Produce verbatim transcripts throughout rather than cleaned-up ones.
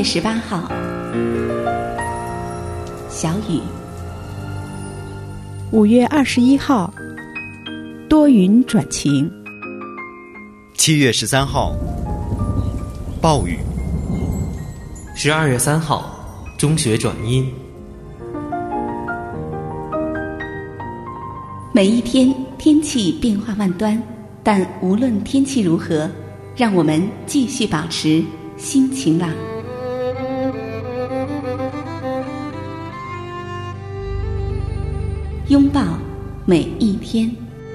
十八号，小雨。 五月二十一号，多云转晴。 七月十三号，暴雨。 十二月三号，中雪转阴。 每一天天气变化万端，但无论天气如何，让我们继续保持心晴朗。拥抱每一天。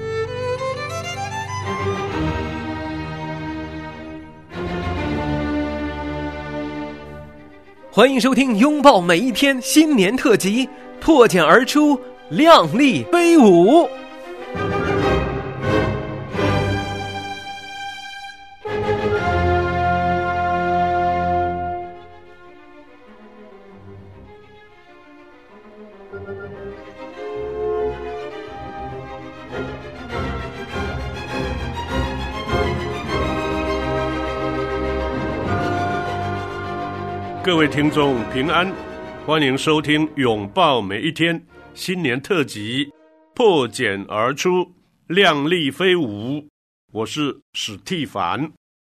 欢迎收听拥抱每一天新年特辑，破茧而出，亮丽飞舞。 各位听众平安，欢迎收听拥抱每一天新年特辑，破茧而出，亮丽飞舞。我是史蒂凡。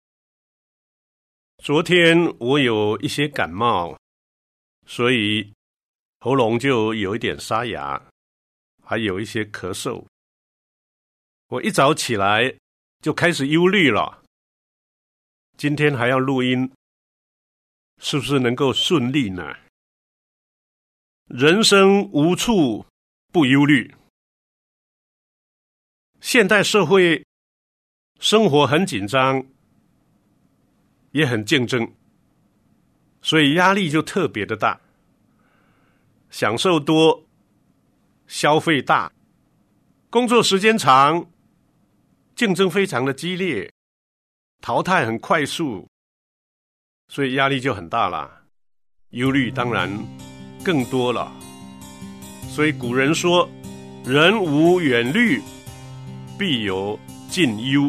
昨天我有一些感冒，所以喉咙就有一点沙哑，还有一些咳嗽。我一早起来就开始忧虑了，今天还要录音，是不是能够顺利呢？人生无处不忧虑。现代社会生活很紧张，也很竞争，所以压力就特别的大。享受多，消费大，工作时间长，竞争非常的激烈，淘汰很快速，所以压力就很大了，忧虑当然更多了。所以古人说，人无远虑，必有近忧。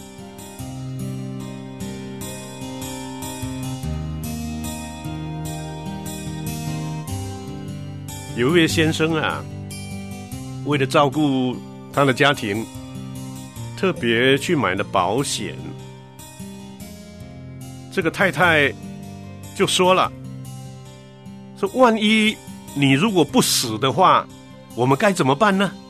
有一位先生啊，为了照顾他的家庭，特别去买了保险。这个太太就说了，说万一你如果不死的话，我们该怎么办呢？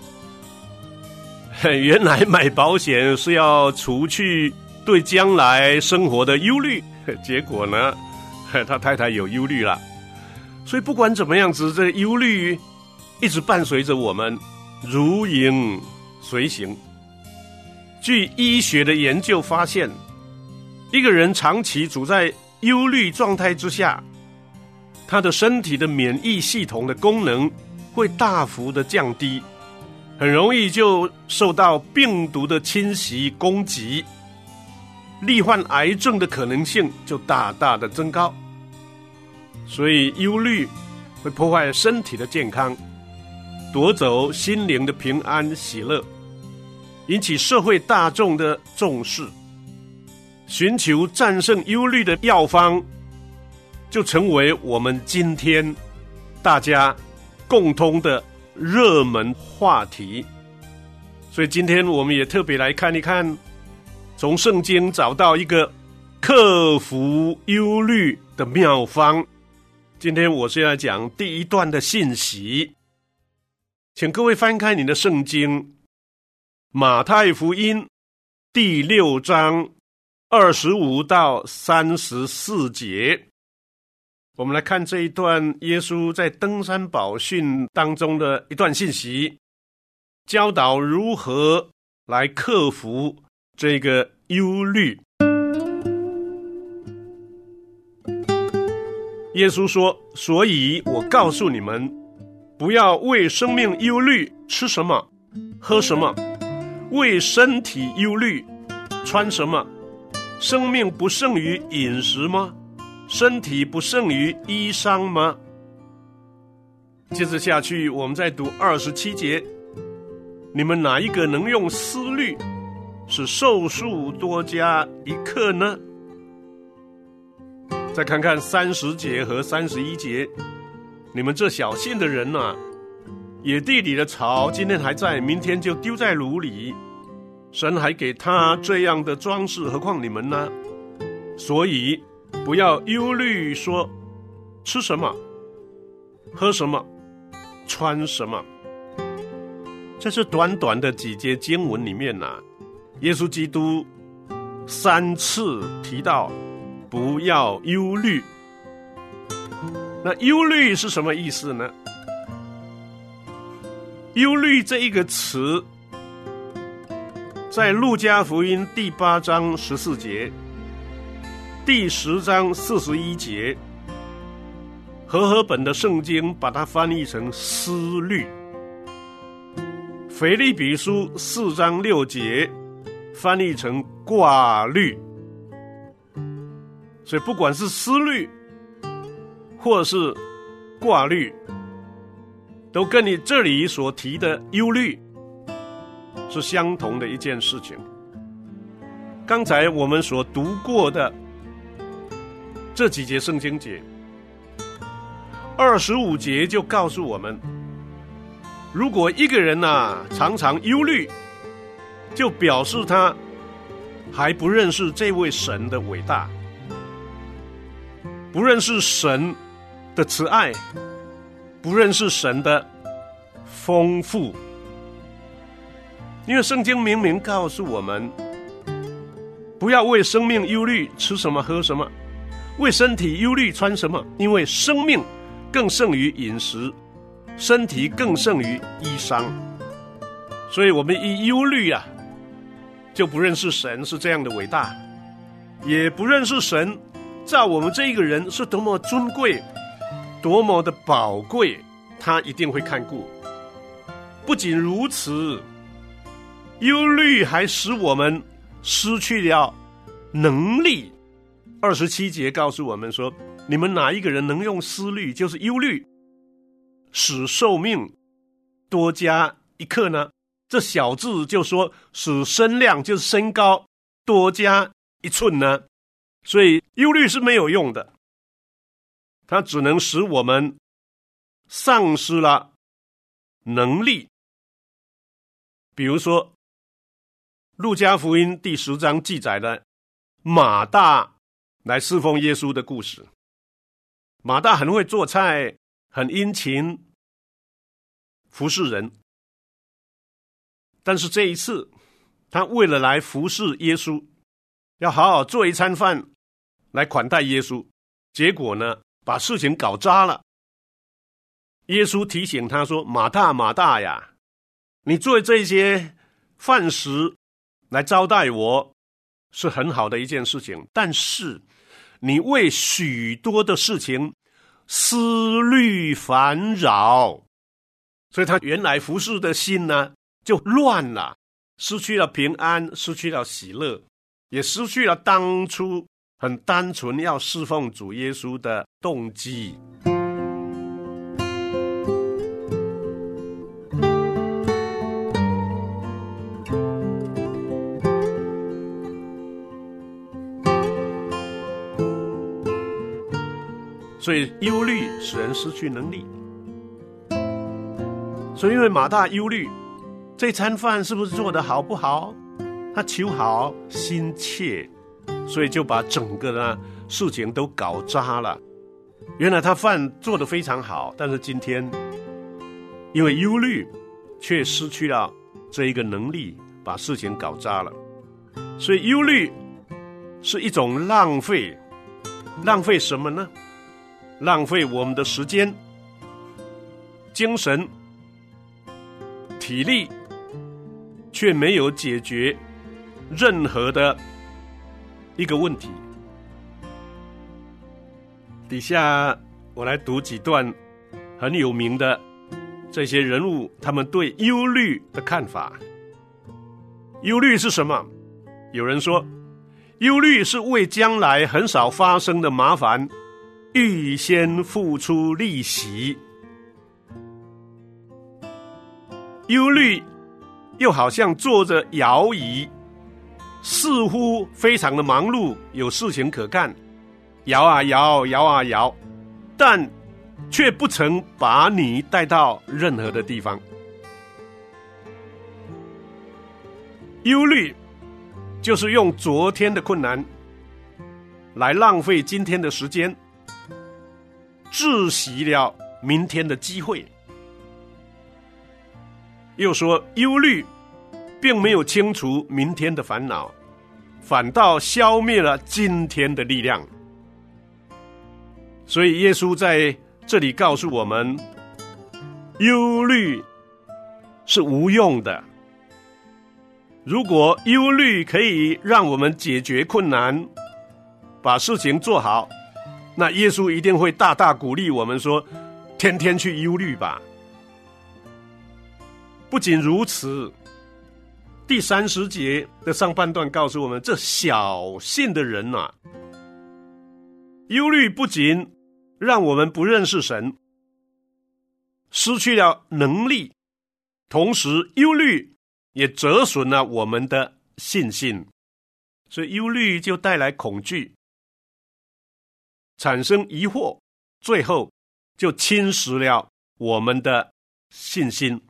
原来买保险是要除去对将来生活的忧虑，结果呢，他太太有忧虑了。所以不管怎么样子，这忧虑一直伴随着我们，如影随形。据医学的研究发现，一个人长期处在忧虑状态之下，他的身体的免疫系统的功能会大幅的降低，很容易就受到病毒的侵袭攻击，罹患癌症的可能性就大大的增高。所以忧虑会破坏身体的健康，夺走心灵的平安喜乐，引起社会大众的重视。寻求战胜忧虑的药方，就成为我们今天大家共通的热门话题。所以今天我们也特别来看一看，从圣经找到一个克服忧虑的妙方。今天我是要讲第一段的信息，请各位翻开你的圣经，马太福音第六章二十五到三十四节。我们来看这一段耶稣在登山宝训当中的一段信息，教导如何来克服这个忧虑。耶稣说，所以我告诉你们，不要为生命忧虑，吃什么喝什么，为身体忧虑，穿什么。生命不胜于饮食吗？身体不胜于衣裳吗？接着下去我们再读二十七节，你们哪一个能用思虑使寿数多加一刻呢？ 再看看三十节和三十一节，你们这小信的人啊，野地里的草今天还在，明天就丢在炉里，神还给他这样的装饰，何况你们呢？所以不要忧虑说吃什么喝什么穿什么。在这短短的几节经文里面啊，耶稣基督三次提到不要忧虑。那忧虑是什么意思呢？忧虑这一个词在路加福音第八章十四节、第十章四十一节，和合本的圣经把它翻译成思虑。腓立比书四章六节翻译成挂虑。所以不管是思虑或是挂虑，都跟你这里所提的忧虑是相同的一件事情。刚才我们所读过的这几节圣经节，二十五节就告诉我们，如果一个人啊常常忧虑，就表示他还不认识这位神的伟大，不认识神的慈爱，不认识神的丰富。因为圣经明明告诉我们，不要为生命忧虑吃什么喝什么，为身体忧虑穿什么，因为生命更胜于饮食，身体更胜于衣裳。所以我们一忧虑啊，就不认识神是这样的伟大，也不认识神造我们这一个人是多么尊贵，多么的宝贵，他一定会看顾。不仅如此，忧虑还使我们失去了能力。二十七节告诉我们说，你们哪一个人能用思虑，就是忧虑，使寿命多加一刻呢？这小字就说使身量，就是身高多加一寸呢。所以忧虑是没有用的，它只能使我们丧失了能力。比如说路加福音第十章记载了马大来侍奉耶稣的故事。马大很会做菜，很殷勤服侍人，但是这一次他为了来服侍耶稣，要好好做一餐饭来款待耶稣，结果呢把事情搞砸了。耶稣提醒他说，马大马大呀，你做这些饭食来招待我是很好的一件事情，但是你为许多的事情思虑烦扰，所以他原来服侍的心呢就乱了，失去了平安，失去了喜乐，也失去了当初很单纯要侍奉主耶稣的动机。所以忧虑使人失去能力。所以因为马大忧虑这餐饭是不是做得好不好，他求好心切，所以就把整个呢事情都搞砸了。原来他饭做得非常好，但是今天因为忧虑却失去了这一个能力，把事情搞砸了。所以忧虑是一种浪费。浪费什么呢？浪费我们的时间、精神、体力，却没有解决任何的一个问题。底下我来读几段很有名的这些人物，他们对忧虑的看法。忧虑是什么？有人说，忧虑是为将来很少发生的麻烦预先付出利息。忧虑又好像坐着摇椅，似乎非常的忙碌，有事情可干， 摇啊摇，摇啊摇，但却不曾把你带到任何的地方。忧虑就是用昨天的困难来浪费今天的时间，窒息了明天的机会。又说忧虑并没有清除明天的烦恼，反倒消灭了今天的力量。所以耶稣在这里告诉我们，忧虑是无用的。如果忧虑可以让我们解决困难，把事情做好，那耶稣一定会大大鼓励我们说，天天去忧虑吧。不仅如此，第三十节的上半段告诉我们，这小信的人啊，忧虑不仅让我们不认识神，失去了能力，同时忧虑也折损了我们的信心。所以忧虑就带来恐惧，产生疑惑，最后就侵蚀了我们的信心。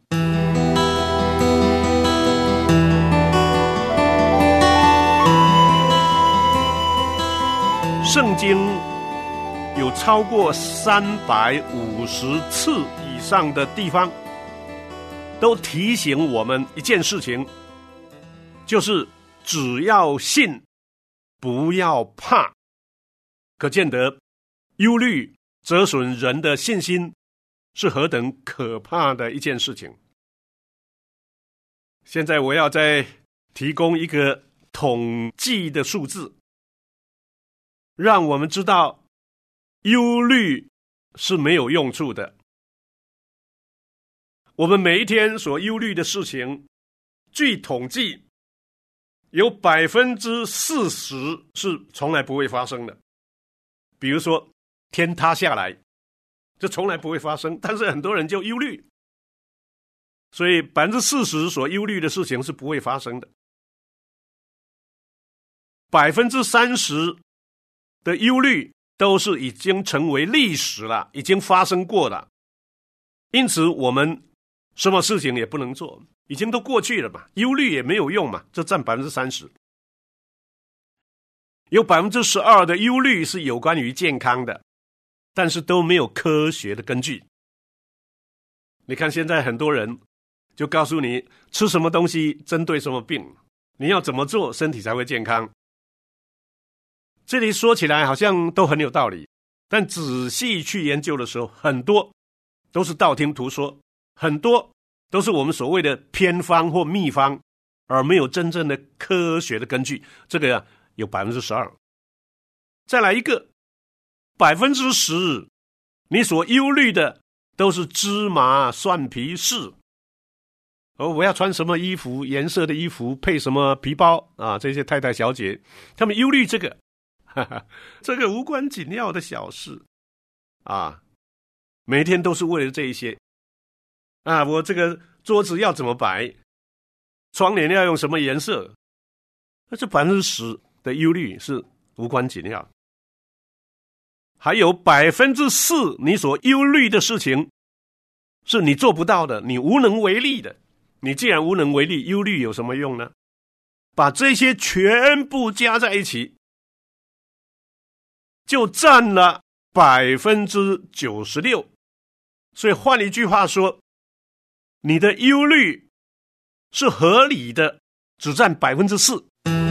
圣经有超过三百五十次以上的地方都提醒我们一件事情，就是只要信，不要怕。可见得忧虑折损人的信心是何等可怕的一件事情。现在我要再提供一个统计的数字，让我们知道忧虑是没有用处的。我们每一天所忧虑的事情，据统计有百分之四十是从来不会发生的。比如说天塌下来，这从来不会发生，但是很多人就忧虑，所以百分之四十所忧虑的事情是不会发生的。百分之三十的忧虑都是已经成为历史了，已经发生过了，因此我们什么事情也不能做，已经都过去了嘛，忧虑也没有用嘛，这占百分之三十。有百分之十二的忧虑是有关于健康的，但是都没有科学的根据。你看现在很多人就告诉你吃什么东西针对什么病，你要怎么做身体才会健康。这里说起来好像都很有道理，但仔细去研究的时候，很多都是道听途说，很多都是我们所谓的偏方或秘方，而没有真正的科学的根据。这个啊有百分之十二。再来一个百分之十，你所忧虑的都是芝麻蒜皮事。哦，我要穿什么衣服，颜色的衣服，配什么皮包啊？这些太太小姐，他们忧虑这个。哈哈，这个无关紧要的小事啊，每天都是为了这一些啊。我这个桌子要怎么摆，窗帘要用什么颜色，那这百分之十的忧虑是无关紧要。还有百分之四，你所忧虑的事情是你做不到的，你无能为力的。你既然无能为力，忧虑有什么用呢？把这些全部加在一起，就占了百分之九十六。所以换一句话说，你的忧虑是合理的，只占百分之四。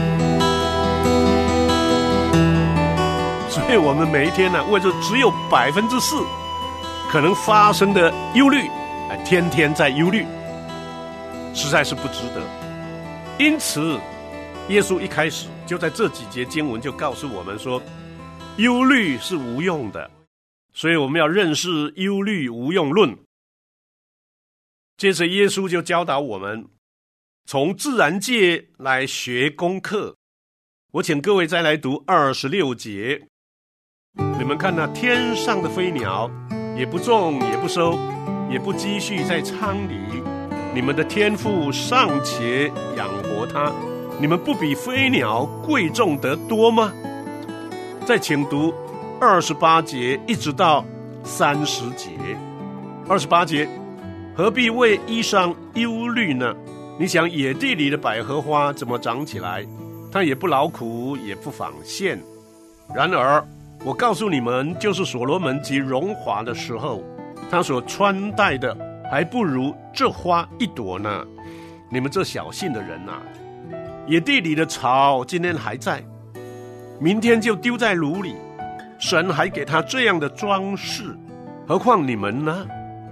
所以我们每一天呢，为着只有百分之四可能发生的忧虑，天天在忧虑，实在是不值得。因此，耶稣一开始就在这几节经文就告诉我们说，忧虑是无用的，所以我们要认识忧虑无用论。接着耶稣就教导我们从自然界来学功课。我请各位再来读二十六节，你们看那天上的飞鸟，也不种也不收，也不积蓄在仓里，你们的天父尚且养活它，你们不比飞鸟贵重得多吗？再请读二十八节一直到三十节。二十八节，何必为衣裳忧虑呢？你想野地里的百合花怎么长起来？它也不劳苦，也不纺线。然而我告诉你们，就是所罗门极荣华的时候，他所穿戴的还不如这花一朵呢。你们这小信的人啊，野地里的草今天还在，明天就丢在炉里，神还给他这样的装饰，何况你们呢？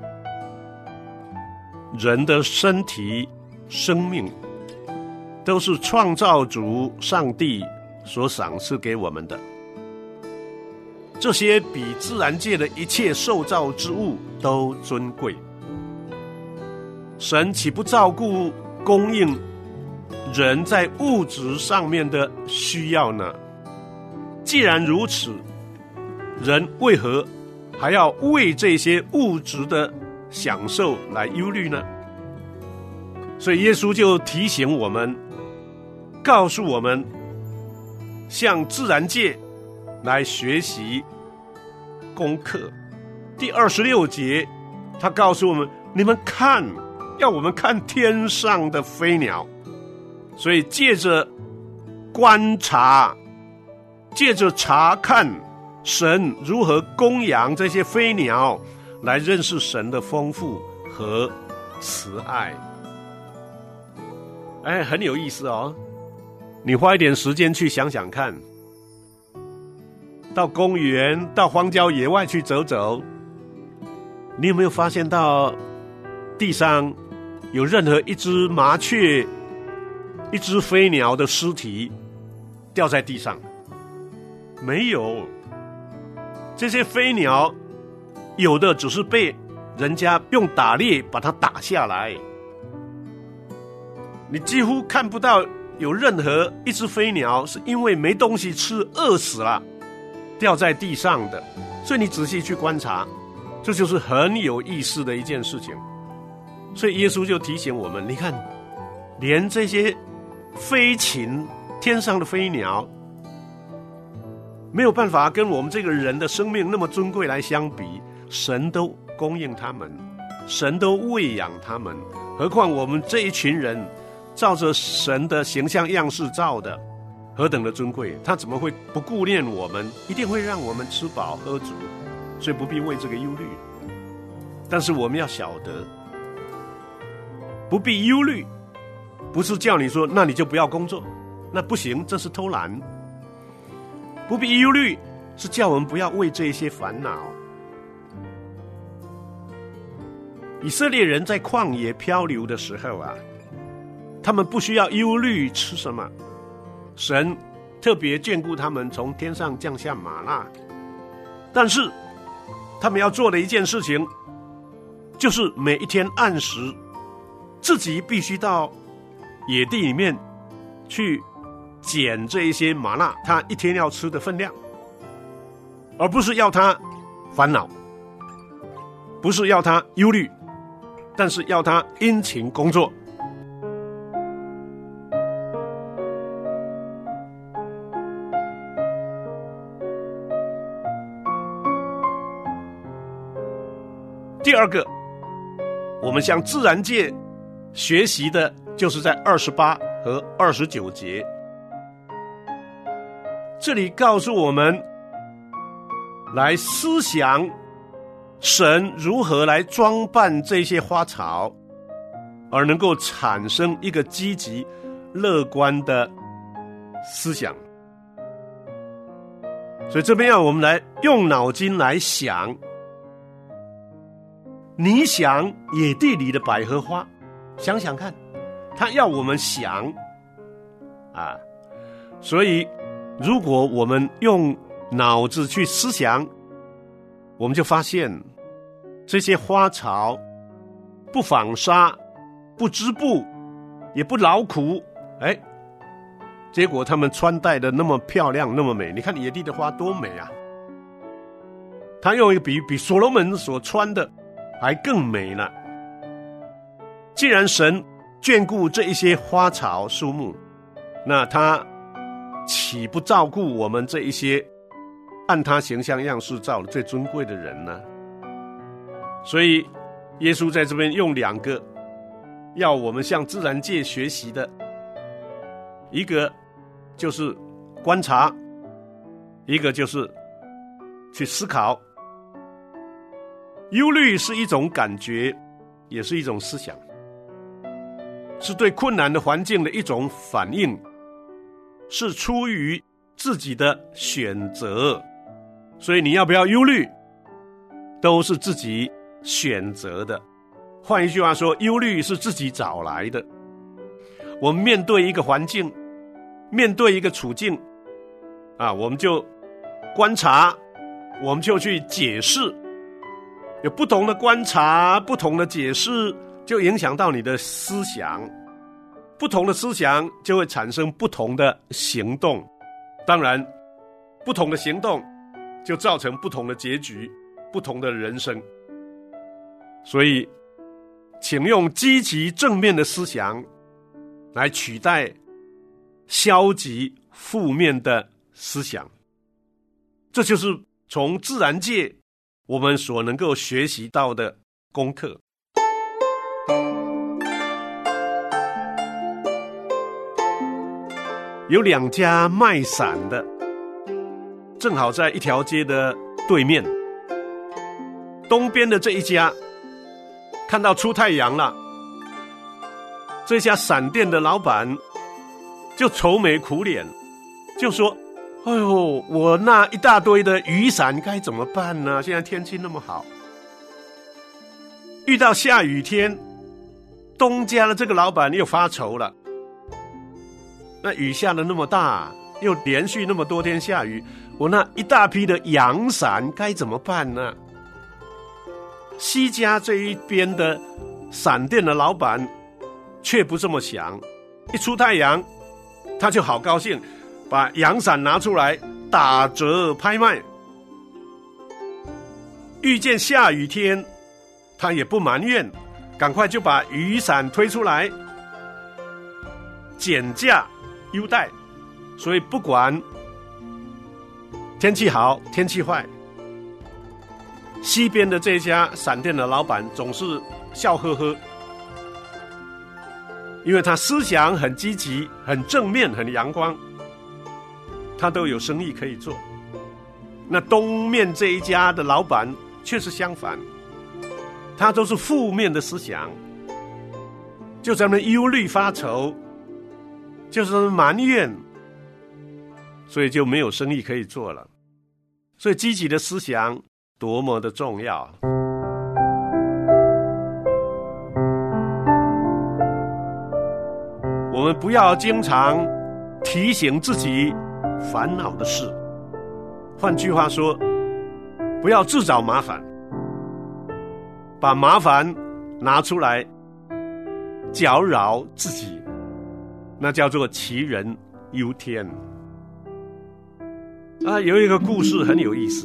人的身体生命都是创造主上帝所赏赐给我们的，这些比自然界的一切受造之物都尊贵。神岂不照顾供应人在物质上面的需要呢？既然如此，人为何还要为这些物质的享受来忧虑呢？所以耶稣就提醒我们，告诉我们向自然界来学习功课。第二十六节他告诉我们，你们看，要我们看天上的飞鸟。所以借着观察，借着查看神如何供养这些飞鸟，来认识神的丰富和慈爱。哎，很有意思哦。你花一点时间去想想看，到公园到荒郊野外去走走，你有没有发现到地上有任何一只麻雀、一只飞鸟的尸体掉在地上？没有。这些飞鸟有的只是被人家用打猎把它打下来，你几乎看不到有任何一只飞鸟是因为没东西吃饿死了掉在地上的。所以你仔细去观察，这就是很有意思的一件事情。所以耶稣就提醒我们，你看连这些飞禽，天上的飞鸟没有办法跟我们这个人的生命那么尊贵来相比，神都供应他们，神都喂养他们，何况我们这一群人照着神的形象样式造的，何等的尊贵，他怎么会不顾念我们？一定会让我们吃饱喝足，所以不必为这个忧虑。但是我们要晓得，不必忧虑不是叫你说那你就不要工作，那不行，这是偷懒。不必忧虑是叫我们不要为这些烦恼。以色列人在旷野漂流的时候啊，他们不需要忧虑吃什么，神特别眷顾他们，从天上降下玛纳。但是他们要做的一件事情，就是每一天按时自己必须到野地里面去捡这一些玛纳，他一天要吃的分量，而不是要他烦恼，不是要他忧虑，但是要他殷勤工作。第二个，我们向自然界学习的就是在二十八和二十九节，这里告诉我们来思想神如何来装扮这些花草，而能够产生一个积极乐观的思想。所以这边要我们来用脑筋来想，你想野地里的百合花，想想看，他要我们想啊，所以如果我们用脑子去思想，我们就发现这些花草不纺纱，不织布，也不劳苦，哎，结果他们穿戴的那么漂亮，那么美。你看野地的花多美啊！他用一个比喻，比所罗门所穿的还更美呢。既然神眷顾这一些花草树木，那他岂不照顾我们这一些按他形象样式造的最尊贵的人呢。所以耶稣在这边用两个要我们向自然界学习的，一个就是观察，一个就是去思考。忧虑是一种感觉，也是一种思想，是对困难的环境的一种反应，是出于自己的选择。所以你要不要忧虑，都是自己选择的。换一句话说，忧虑是自己找来的。我们面对一个环境，面对一个处境啊，我们就观察，我们就去解释。有不同的观察，不同的解释，就影响到你的思想，不同的思想就会产生不同的行动，当然不同的行动就造成不同的结局，不同的人生。所以请用积极正面的思想来取代消极负面的思想，这就是从自然界我们所能够学习到的功课。有两家卖伞的，正好在一条街的对面。东边的这一家看到出太阳了，这家伞店的老板就愁眉苦脸，就说：哎呦，我那一大堆的雨伞该怎么办呢？现在天气那么好，遇到下雨天，东家的这个老板又发愁了。那雨下得那么大，又连续那么多天下雨，我那一大批的阳伞该怎么办呢？西家这一边的伞店的老板却不这么想，一出太阳，他就好高兴，把阳伞拿出来打折拍卖。遇见下雨天，他也不埋怨，赶快就把雨伞推出来减价优待。所以不管天气好天气坏，西边的这家伞店的老板总是笑呵呵，因为他思想很积极，很正面，很阳光，他都有生意可以做。那东面这一家的老板却是相反，他都是负面的思想，就在那忧虑发愁，就是埋怨，所以就没有生意可以做了。所以积极的思想多么的重要。我们不要经常提醒自己烦恼的事，换句话说，不要自找麻烦，把麻烦拿出来搅扰自己，那叫做杞人忧天。啊，有一个故事很有意思。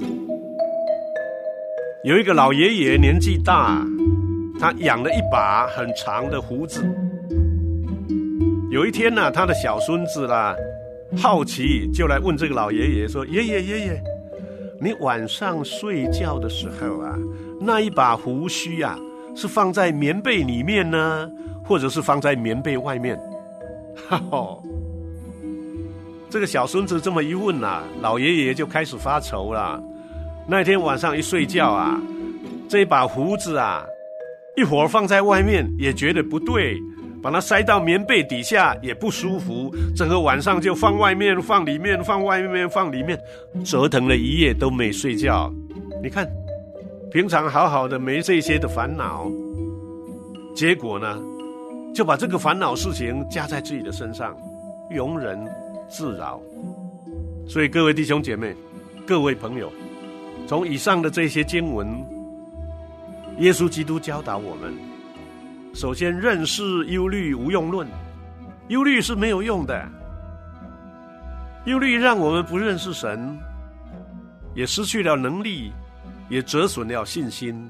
有一个老爷爷年纪大，他养了一把很长的胡子。有一天呢、啊，他的小孙子啦，好奇就来问这个老爷爷说：“爷爷爷爷，你晚上睡觉的时候啊，那一把胡须啊，是放在棉被里面呢，或者是放在棉被外面？”哈哈，这个小孙子这么一问啊，老爷爷就开始发愁了。那天晚上一睡觉啊，这一把胡子啊，一会儿放在外面也觉得不对，把它塞到棉被底下也不舒服，整个晚上就放外面放里面放外面放里面，折腾了一夜都没睡觉。你看平常好好的没这些的烦恼，结果呢就把这个烦恼事情加在自己的身上，庸人自扰。所以各位弟兄姐妹，各位朋友，从以上的这些经文，耶稣基督教导我们，首先认识忧虑无用论。忧虑是没有用的，忧虑让我们不认识神，也失去了能力，也折损了信心。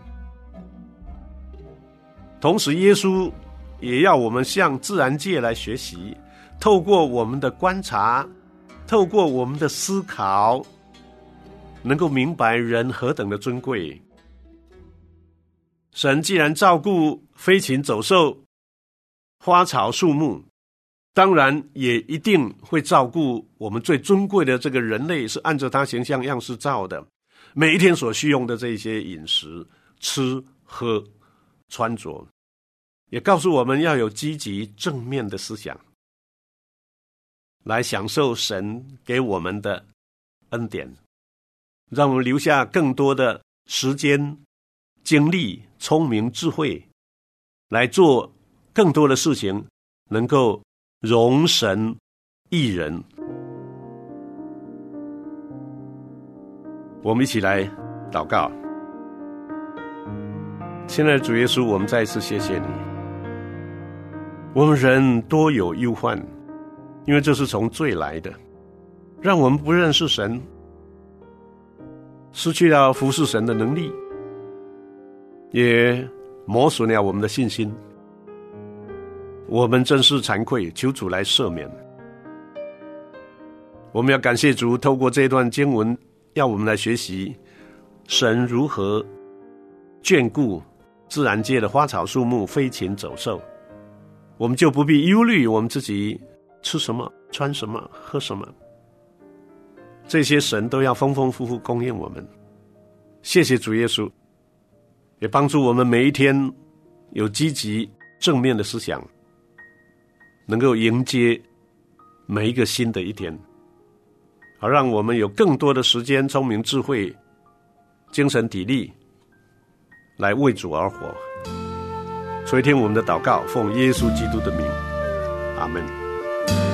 同时耶稣也要我们向自然界来学习，透过我们的观察，透过我们的思考， 能够明白人何等的尊贵。神既然照顾飞禽走兽、花草树木，当然也一定会照顾我们最尊贵的这个人类，是按照他形象样式造的，每一天所需用的这些饮食、吃喝穿着，也告诉我们要有积极正面的思想，来享受神给我们的恩典，让我们留下更多的时间、精力、聪明、智慧，来做更多的事情，能够荣神益人。我们一起来祷告。亲爱的主耶稣，我们再一次谢谢你。我们人多有忧患，因为这是从罪来的，让我们不认识神，失去了服侍神的能力，也磨损了我们的信心。我们真是惭愧，求主来赦免。我们要感谢主，透过这段经文要我们来学习神如何眷顾自然界的花草树木、飞禽走兽，我们就不必忧虑我们自己吃什么、穿什么、喝什么，这些神都要丰丰富富供应我们。谢谢主耶稣，也帮助我们每一天有积极正面的思想，能够迎接每一个新的一天，好让我们有更多的时间、聪明、智慧、精神体力来为主而活。垂听我们的祷告，奉耶稣基督的名，阿们。